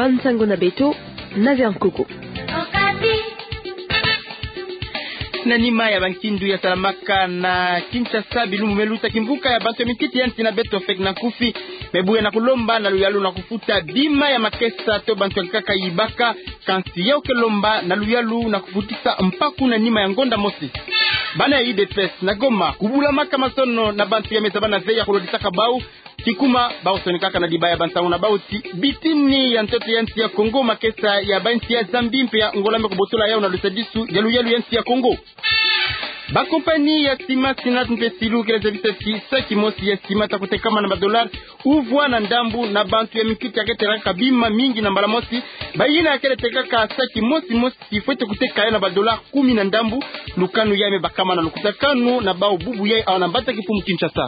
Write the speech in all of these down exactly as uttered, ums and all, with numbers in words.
Bansango na Beto na Viankoko. Na nima ya bankindu ya Salamaka na Kinshasa bilumu meluta kimvuka ya bantu mikiti yanti na Beto fek na kufi mebuye na kulomba na luyalu na kufuta bima ya makesa to bantu kaka ibaka kansi yao kelomba na luyalu na kufutisa mpaku na nima ya ngonda mosi bana ya I D P S na Goma kubula maka masono na bantu ya mezabana zeya kulodisa kabau kikuma bao sonikaka na dibaya bantangu na bauti bitini ya ntoto yanti ya Kongo makesa ya banti ya Zambi mpe ya ngolambe kubotola yao na lusadisu ya luyalu yanti ya Kongo. Ba kompani ya sima sinat mpesilu kile zavisa si saki mosi ya sima takute kama na madolar uvwa na ndambu na bantu ya mikiti ya ketera kabima mingi na mbala mosi bayina ya kele tekaka saki mosi mosi sifuete kuteka ya na badolar kumi na ndambu lukanu ya mebakama na lukutakanu na bao bubu ya au na mbata kifumu Kinshasa.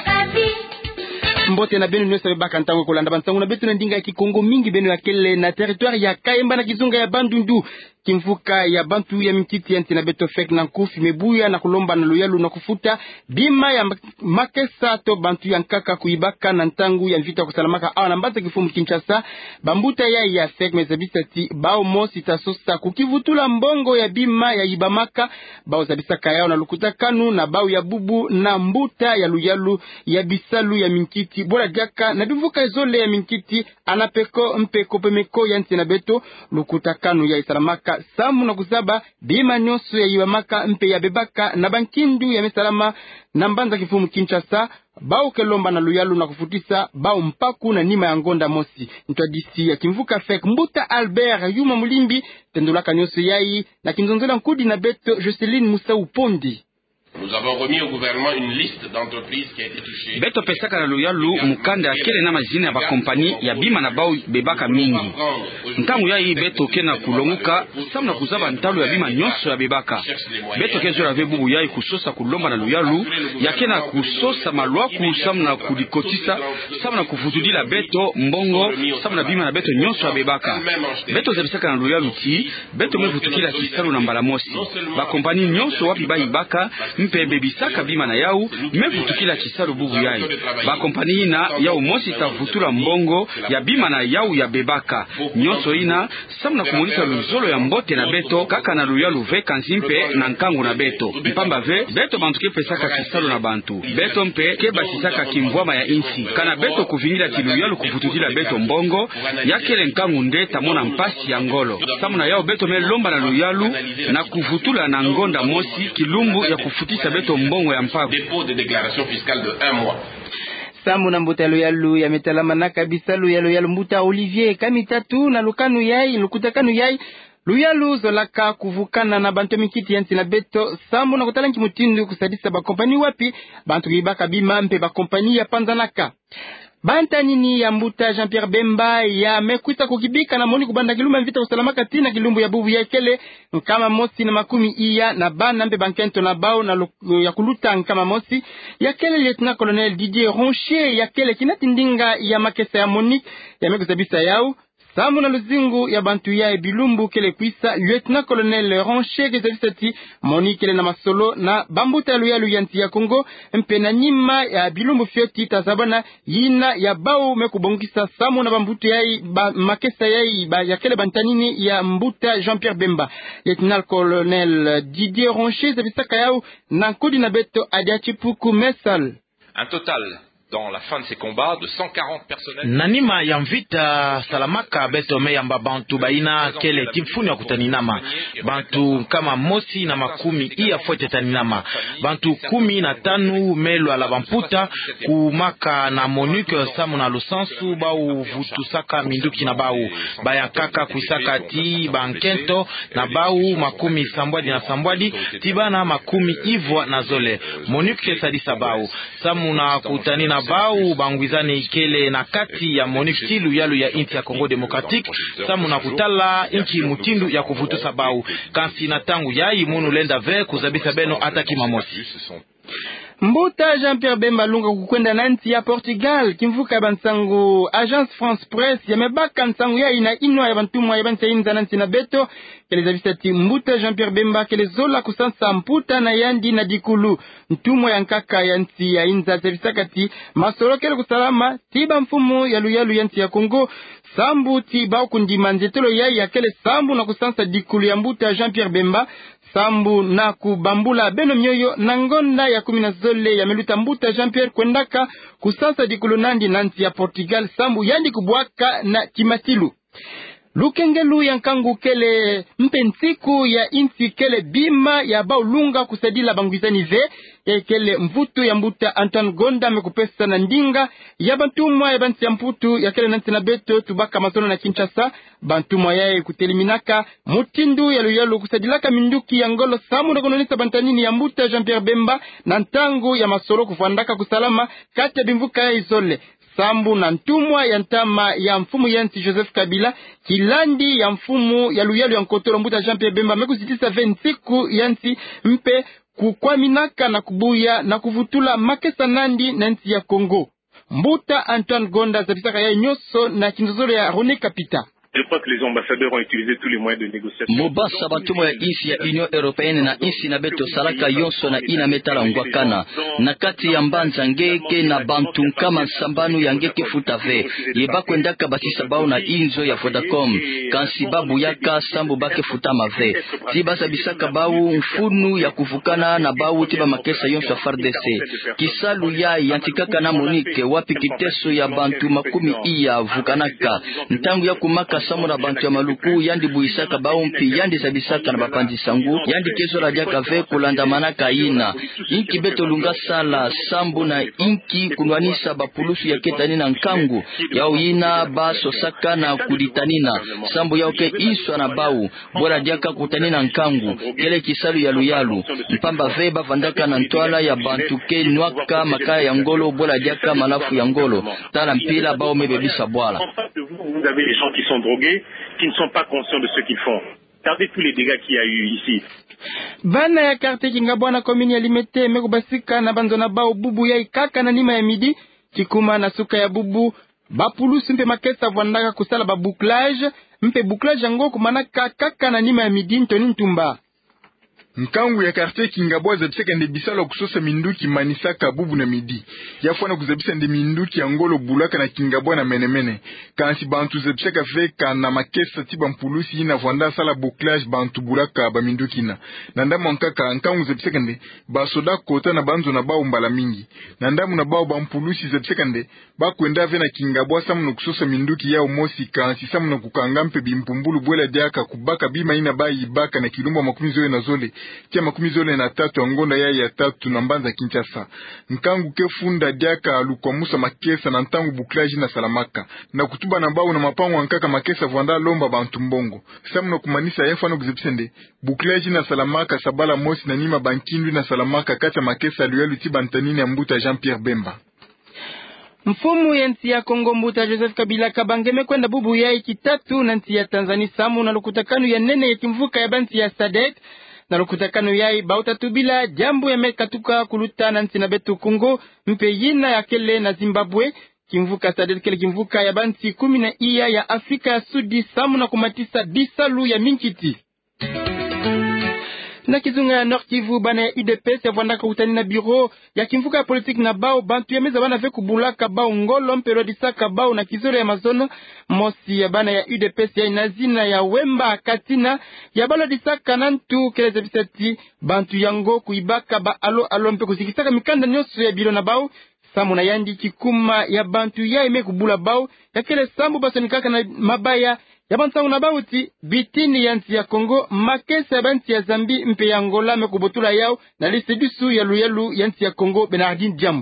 Mbote na benu nyose baka ntango kolanda bantangu na betu na ndinga ya Kikongo mingi benu ya kele na territoire ya Kaemba na Kizunga ya Bandundu kimfuka ya bantu ya mikiti yanti na Beto fek na kufi mebuya na kulomba na luyalu na kufuta bima ya makesa to bantu ya nkaka kuibaka na ntangu ya mvita kusalamaka awa na mbata kifumu Kinshasa bambuta ya ya fek mezabisa ti bao mosi tasosa kukivutula mbongo ya bima ya ibamaka bao zabisa kayao na lukuta kanu na bao ya bubu na mbuta ya luyalu ya bisalu ya minkiti bora jaka na bivuka zole ya minkiti anapeko mpeko pemeko yanti na Beto lukuta kanu ya isalamaka samu na kusaba bima nyoso ya ibamaka mpe ya bebaka na bankindu ya mesalama na mbanza kifumu Kinshasa bao kelomba na luyalu na kufutisa bao mpaku na nima ya ngonda mosi ntwadisi ya kimvuka fek mbuta Albert Yuma Mulimbi tendulaka nyoso yai na kinzonzela nkudi na Beto Joseline Musa Upondi. Nous avons remis au gouvernement une liste d'entreprises qui a été touchée. Beto pesaka na luyalu mukanda akele na majina ya bakompani ya bima na bao bebaka mingi. Ntangu ya hii Beto kena kulonguka samu na kuzaba ntalo ya bima nyonso ya bebaka. Beto kezo ya vebubu ya kusosa kulomba na luyalu ya kena kusosa malwaku samu na kulikotisa samu na kufutudila Beto mbongo samu na bima na Beto nyonso ya bebaka. Beto zebisaka na luyalu ti Beto mevutukila kisalu na mbala mosi. Bakompani nyonso wapi baibaka mpe bebisaka bima na yau mevutukila kisalu bubu yai ba kompani ina yau mosi tavutula mbongo ya bima na yau ya bebaka nyonso ina samna kumulisa luzolo ya mbote na Beto kaka na luyalu vekansi mpe na nkangu na Beto mpamba ve Beto bantu ke pesaka kisalu na bantu Beto mpe ke basisaka kimvwama ya insi kana Beto kuvinila tiluyalu kuvutukila Beto mbongo yakele nkangu nde tamona mpasi ya ngolo samna yau Beto me lomba na luyalu na kuvutula na ngonda mosi kilumbu ya kufuti Beto mbongo ya mpaku dépôt de déclaration fiscale de un mois. Samu na mbuta luyalu ya metalama na kabisa luyalu ya mbuta Olivier kamitatu na lukanu yai lukutakanu yai luyalu zolaka kuvukana na bantu mikiti yanti na Beto samu na kutalanki mutindu kusadisa ba kompani wapi bantu kibaka bima mpe ba kompani ya panzanaka. Banta nini ya mbuta Jean-Pierre Bemba ya mekuita kukibika na moni kubanda kilumba mvita usalamaka tina kilumbu ya bubu ya kele nkama mosi na makumi iya na bana mpe bankento na bao na ya kuluta nkama mosi ya kele lieutenant colonel Didier Roncher ya kele kinatindinga ya makesa ya Monique ya mekusabisa yao samu na luzingu ya bantu ya bilumbu kele kuisa lieutenant colonel Roncher gezabisati Monique kele na masolo na bambuta luyalu yanti ya Kongo mpe na nyima ya bilumbu fioti tazabana yina ya bao mekubongisa samu na bambuta ya ba, makesa ya ba, ya kele bantanini ya mbuta Jean-Pierre Bemba lieutenant colonel Didier Roncher zabisaka yao na kodi na Beto adiachipuku mesal un total dans la fin de ces combats de cent quarante personnels. Nanima ya mvita Salamaka Beto meyamba bantu baina kele timfuni ya kutaninama bantu kama mosi na makumi iya fote taninama bantu kumi na tanu melo ala bamputa kumaka na Monique samu na lusansu bau vutusaka minduki na bau bayankaka kuisaka ti bankento na bau makumi sambwadi na sambwadi tibana makumi ivwa na zole Monique sadisa bau samu na kutanina bao bangwizane ikele na kati ya Monique tilu yalu ya inti ya Kongo Demokratique samu na kutala inchi mutindu ya kuvutusa bao kansi na tangu yai munu lenda ve kuzabisa beno ataki mamosi. Mbuta Jean-Pierre Bemba Lunga kukwenda na nchi ya Portugal kimvuka bansangu Agence France Presse yamebaka nsangu ya ina inwa ya bantumwa ya bansa inza nansi na beto keleza bisati Mbuta Jean-Pierre Bemba kelezola kusansa mputa na yandi na dikulu ntumwa ya nkaka ya nchi ya inza zevisakati masoro kele kusalama tiba mfumu ya luyalu ya nchi ya Kongo sambu tiba kundima nzetelo ya ya kele sambu na kusansa dikulu ya Mbuta Jean-Pierre Bemba sambu na kubambula beno myoyo na ngonda ya kumi na zole ya meluta Mbuta Jean-Pierre kwendaka kusasa dikulu nandi nanti ya Portugal sambu yandi kubwaka na kimatilu lukengelu ya nkangu kele mpensiku ya insi kele bima ya baulunga kusadila bangwizani ve ya kele mvutu ya Mbuta Antoine Gonda mekupesa na ndinga ya bantumwa ya bansi ya mputu ya kele nanti na beto tubaka masono na Kinshasa bantumwa ya kuteliminaka mutindu ya luyalu kusadilaka minduki ya ngolo samu na kononisa bantanini ya Mbuta Jean-Pierre Bemba na ntangu ya masoro kufandaka kusalama kati ya bimvuka ya izole sambu na ntumwa ya ntama ya mfumu yansi Joseph Kabila kilandi ya mfumu ya luyalu ya nkotoro Mbuta Jean-Pierre Bemba mekusitisa ventiku yansi mpe kukwaminaka na kubuya na kuvutula makesa nandi na nchi ya Kongo. Mbuta Antoine Gonda zabisaka ya nyoso na kinzozoro ya Rone Kapita. Je crois que les ambassadeurs ont utilisé tous les moyens de négociation. Mobasa batumo ya isi ya Union Européenne na isi na beto salaka yonso na ina metala ngwakana na kati ya mbanza ngeke na bantu kama sambanu ya ngeke futave yeba kwendaka basisa bao na inzo ya Vodacom kansi babu yaka sambu bake futama ve tiba sabisaka bao mfunu ya kuvukana na bao tiba makesa yonso ya F A R D C kisalu ya yantikaka na Monique wapi kiteso ya bantu makumi iya vukanaka ntangu ya kumaka samu na bantu ya maluku yandi buisaka baumpi yandi sabisaka na bapandi sangu yandi kezo la diaka ve kulanda manaka ina inki beto lunga sala sambu na inki kunwanisa bapulusu ya ketani na nkangu ya uina baso saka na kuditanina sambu ya uke iswa na bau bola diaka kutani na nkangu kele kisalu ya luyalu mpamba ve bavandaka na ntwala ya bantu ke nwaka makaya ya ngolo bola diaka malafu ya ngolo tala mpila bao mebebisa bwala. Vous avez des gens qui sont drogués, qui ne sont pas conscients de ce qu'ils font. Regardez tous les dégâts qu'il y a eu ici. Bana ya karte kingabwana komini ya Limete mekubasika na banzona bao bubu ya ikaka na nima ya midi kikuma na suka ya bubu bapulusu mpe makesa vwandaka kusala babouclage mpe bouclage yango kumanaka kaka na nima ya midi ntoni ntumba. Nkangu ya quartier Kingabwa zabisaka nde bisala kusosa minduki manisaka bubu na midi. Yafwana kuzabisa nde minduki ya ngolo bulaka na Kingabwa na menemene. Kansi bantu zabisaka veka na makesa tiba mpulusi ina vwanda sala bouclage bantu bulaka ba minduki na. Nandamu nkaka nkangu zabisaka nde basoda kota na banzo na bao mbala mingi. Nandamu na bao bampulusi zabisaka nde bakwenda ve na Kingabwa samu na kusosa minduki yao mosi kansi samu na kukangampe bimpumbulu bwela diaka kubaka bima ina bayi baka na kilumba makumi zoe na zole. Tia makumi zole na tatu angonda ya ya tatu na mbanza Kinshasa. Nkangu kefunda diaka alukwamusa makesa na ntangu buklaji na salamaka. Na kutuba na bao na mapangu ankaka makesa vwanda lomba bantu mbongo. Samu na kumanisa yefano kuzepsende. Buklaji na salamaka sabala mosi na nima bankindu na salamaka kata makesa luelu tiba ntanini ya Mbuta Jean-Pierre Bemba. Mfumu ya nchi ya Kongo Mbuta Joseph Kabila kabangeme kwenda bubu ya ikitatu na nchi ya Tanzania samu na lukutakanu ya nene ya kimvuka ya banti ya Sadek na lukutakanu yai bautatubila jambu ya mekatuka kuluta na nchi na betu Kongo mpe yina ya kele na Zimbabwe kimvuka Sadek kele kimvuka ya banti kumi na iya ya Afrika ya Sudi samu na kumatisa bisalu ya minkiti. Na kizunga ya Nord Kivu bana ya U D P S ya vwandaka utani na bureau ya kimvuka ya politique na bao bantu ya meza bana ve kubulaka bao ngolo mpero disaka bao na kizoro ya mazono mosi ya bana ya U D P S ya inazina ya Wemba Katina ya bala disaka nantu keleze bisati bantu yango kuibaka ba alo alo mpe kusikisaka mikanda nyoso ya bilo na bao samu na yandi kikuma ya bantu ya ime kubula bao ya kele sambu baso nikaka na mabaya ya bantangu na bauti bitini ya nchi ya Kongo makesa ya banti ya Zambi mpe ya Angola mekubotula yao na liste dusu ya luyelu ya nchi ya Kongo Bernardine Diambo.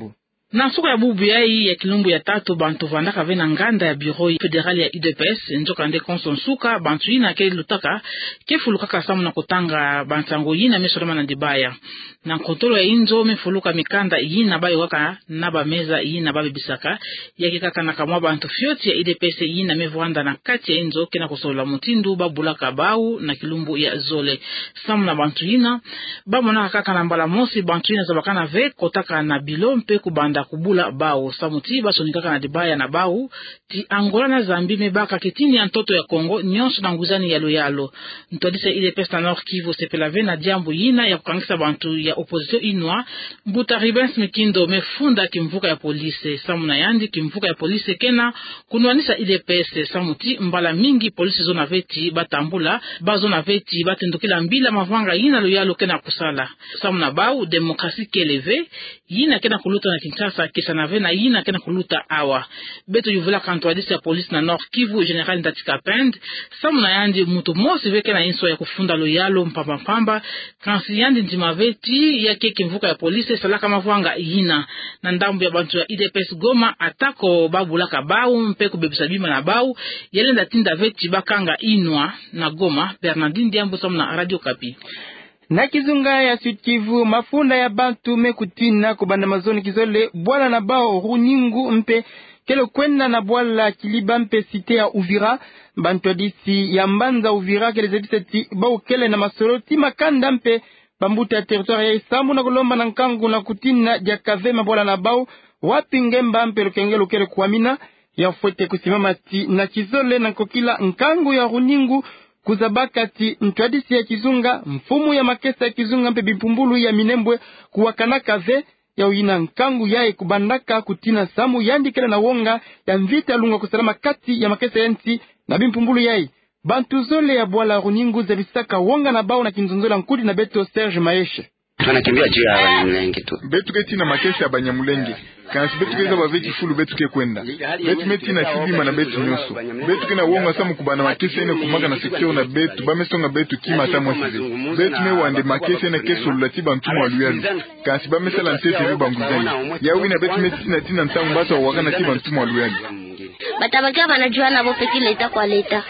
Na suka ya bubu yai ya kilumbu ya tatu bantu vandaka vena nganda ya bureau federal ya U D P S njoka nde konson suka bantu yina ke lutaka ke fulukaka samu na kutanga bantango yina mesoloma na dibaya na kontolo ya inzo mefuluka mikanda yina bayo waka na ba meza yina babe bisaka yake kaka na kamwa bantu fioti ya U D P S yina mevwanda na kati ya inzo kena kusola mutindu babulaka bau na kilumbu ya zole samu na bantu yina bamona kaka na mbala mosi bantu yina zabakana ve kotaka na bilompe kubanda kubula bao samuti basonikaka na dibaya na bao ti Angola na Zambi mebaka kitini ya ntoto ya Kongo nyonso na nguzani yalo yalo ntodisa ile pesta Nord Kivu sepelave na jambo yina ya kukangisa bantu ya opposition inwa Mbuta Ribens Mikindo mefunda kimvuka ya polisi samu na yandi kimvuka ya polisi kena kunwanisa ile peste samuti mbala mingi polisi zona veti batambula bazona veti batendukila mbila mavanga yina lo yalo kena kusala samu na bao demokrasi keleve yina kena kuluta na Kinshasa kisa na vena yina kena kuluta awa beto yuvula kantuadisi ya polisi na Nord Kivu General Ndatika Pend samu na yandi mutu mosi veke na inso ya kufunda lo yalo mpamba mpamba kansi yandi njimaveti ya keke mvuka ya polisi salaka mavanga yina na ndambu ya bantu ya U D P S Goma atako babulaka bau mpeku bebisa bima na bau yelenda tinda veti bakanga inwa na Goma. Bernardine Diambo samu na Radio Kapi. Na Kizunga ya Sud Kivu mafunda ya bantu mekutina kubanda mazoni kizole bwala na bao runingu mpe kelo kwenda na bwala kiliba mpe site ya Uvira bantu adisi ya mbanza Uvira kele zediseti bao kele na masolo ti makanda mpe bambuta ya territoire ya Isambu na kulomba na nkangu na kutina jakave mabwala na bao wapi ngemba mpe lukengelo kele kuamina ya fuete kusimama ti na kizole na kokila nkangu ya runingu kuzabaka ti ntwadisi ya Kizunga mfumu ya makesa ya Kizunga mpe bipumbulu ya Minembwe kuwakanaka ve ya uina nkangu yae kubandaka kutina samu yandikele na wonga ya mvita lunga kusalama kati ya makesa ya nti na bipumbulu yae bantu zole ya bwala runingu za bisaka wonga na bao na kinzonzola nkudi na beto Serge Maeshe tunakimbia juu ya Banyamulenge tu betu keti na makesa ya Banyamulenge kansi betu keza baveki fulu betu ke kwenda betu meti na kibima na betu nyoso betu kena wonga samu kubana makesa ene kumaka na sekteo na betu bamesonga betu kima tamu asize betu me wande makesa ene keso lulati bantumu waluyalu kansi bamesala ntete ve banguzani ya wina betu meti na tina ntangu basa wakana ti bantumu waluyalu batabakia banajua na bopeki leta kwa leta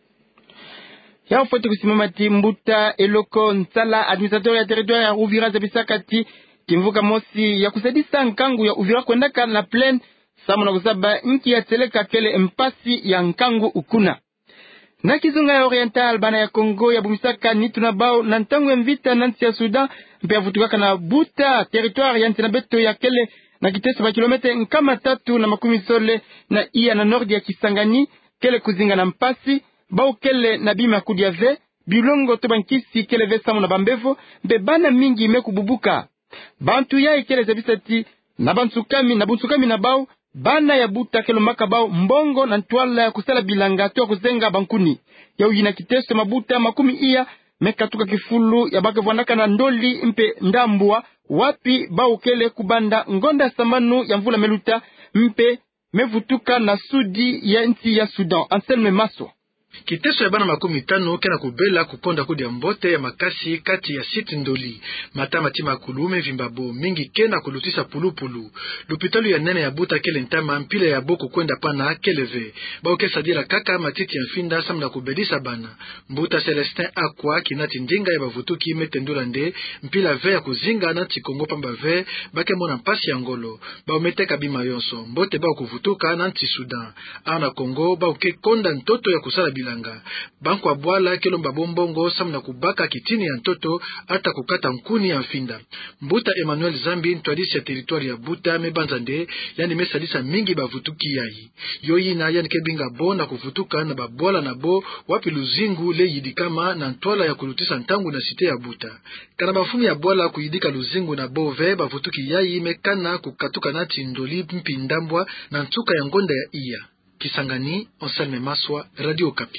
ya ufote kusimama ti Mbuta Eloko Nsala administrateur ya territoire ya Uvira zabisaka ti kimvuka mosi ya kusadisa nkangu ya Uvira kwendaka na plaine samu na kusaba nki ya teleka kele mpasi ya nkangu ukuna. Na Kizunga ya Oriental bana ya Kongo ya bumisaka ni tunabao na ntangu ya mvita nanti ya Sudan mpe avutukaka na Buta territoire ya ntina beto ya kele na kiteso ba kilomete nkama tatu na makumi sole na iya na nord ya Kisangani kele kuzinga na mpasi bao kele na bima kudia ve bilongo to bankisi kele ve samu na bambevo mbe bana mingi meku bubuka bantu ya kele zabisati na bansukami na bunsukami na bao bana ya Buta kelo maka bao mbongo na ntwala ya kusala bilanga to kuzenga bankuni ya uyina kiteso mabuta makumi iya mekatuka kifulu ya bake vwanaka na ndoli mpe ndambua wapi bao kele kubanda ngonda samanu ya mvula meluta mpe mevutuka na sudi ya nchi ya Sudan. Anselme Maso Kiteso ya bana makumi tano kena kubela kuponda kudi ya mbote ya makasi kati ya siti ndoli matama tima kulume vimbabo mingi kena kulutisa pulupulu lupitalu ya nene ya Buta kele ntama mpile ya boko kwenda pana keleve bao kesa dira kaka matiti ya mfinda samna kubedisa bana Mbuta Celestin Akwa kinati ndinga ya bavutuki metendula nde mpila ve ya kuzinga na tikongo pamba ve bake mona mpasi ya ngolo bao meteka bima yonso mbote bao kuvutuka na nti Sudan ana Kongo bao ke konda ntoto ya kusala bilanga banko abwala kelomba bombongo samna kubaka kitini ya ntoto hata kukata nkuni ya mfinda. Mbuta Emmanuel Zambi ntwadisi ya territoire ya Buta mebanza nde yani mesalisa mingi bavutuki yayi yoyi na yani kebinga bo na kuvutuka na babwala na bo wapi luzingu le yidikama na ntwala ya kulutisa ntangu na site ya Buta kana bafumi ya bwala kuyidika luzingu na bo ve bavutuki yayi mekana kukatuka nati ndoli mpindambwa na ntuka ya ngonda ya iya. Kisangani, Anselme Maswa, Radio Kapi.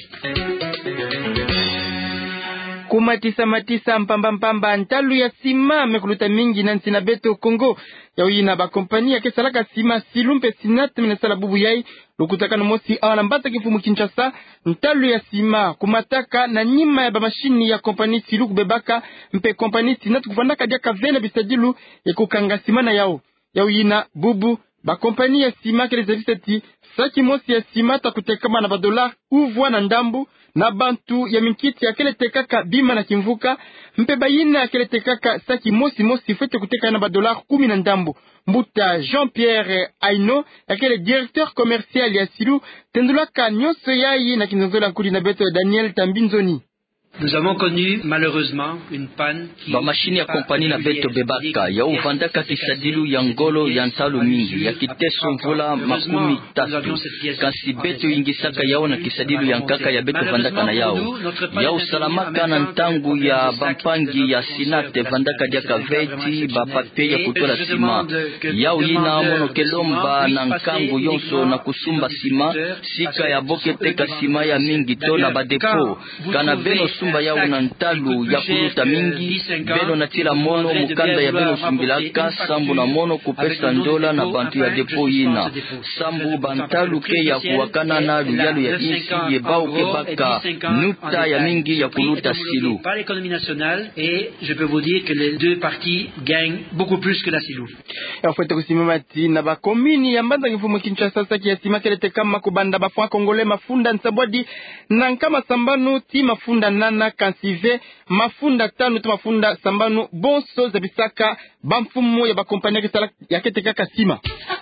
Kumatisa matisa mpamba mpamba ntalu ya sima mekuluta mingi na ntina beto Kongo ya uyina ba kompani ya kesalaka sima silumpe sinat minesala bubu yai lukutaka nomosi awana mbata kifumu Kinshasa ntalu ya sima kumataka na nyima ya ba mashini ya kompani silu kubebaka mpe kompani sinat kufandaka diaka vene bisajilu ya kukanga sima na yao ya uyina bubu ba kompani ya sima kele zebiseti saki mosi ya sima takutekama na badolar uvwa na ndambu na bantu ya minkiti ya kele tekaka bima na kimvuka mpe bayina ya kele tekaka saki mosi mosi fete kuteka na badolar kumi na ndambu. Mbuta Jean-Pierre Aino ya kele directeur commercial ya Silu tendulaka nyoso yayi na kinzozola nkudi na beto ya Daniel Tambinzoni. Nous avons connu malheureusement une panne qui ba mashini ya kompani na beto bebaka ya uvandaka kisadilu ya ngolo ya ntalo mingi ya kiteso mvula makumi tatu kasi beto ingisaka yao na kisadilu ya nkaka ya beto vandaka na yao ya usalamaka na ntangu ya bampangi ya sinate vandaka dia kaveti ba papie ya kutola sima yao yina mono kelomba na nkangu yonso na kusumba sima sika ya boketeka sima ya mingi to na badepo kana beno sumba yao na ntalu ya kuluta mingi beno na tila mono mukanda ya beno sumbilaka sambu na mono kupesa ndola na bantu ya depo yina sambu bantalu ke ya kuwakana na luyalu ya insi yebao ke baka nuta ya mingi ya kuluta Silu. Par l'économie nationale et je peux vous dire que les deux parties gagnent beaucoup plus que la Silu. Ya fuete kusimamati na ba komini ya mbanda ngifumu Kinshasa sasa kiasima kelete kama kubanda bafwa Kongole mafunda nsabwadi na nkama sambanu ti mafunda nana kansive mafunda tano tu mafunda sambanu bonso za bisaka bamfumu ya bakompanya kisala ya kete kaka sima.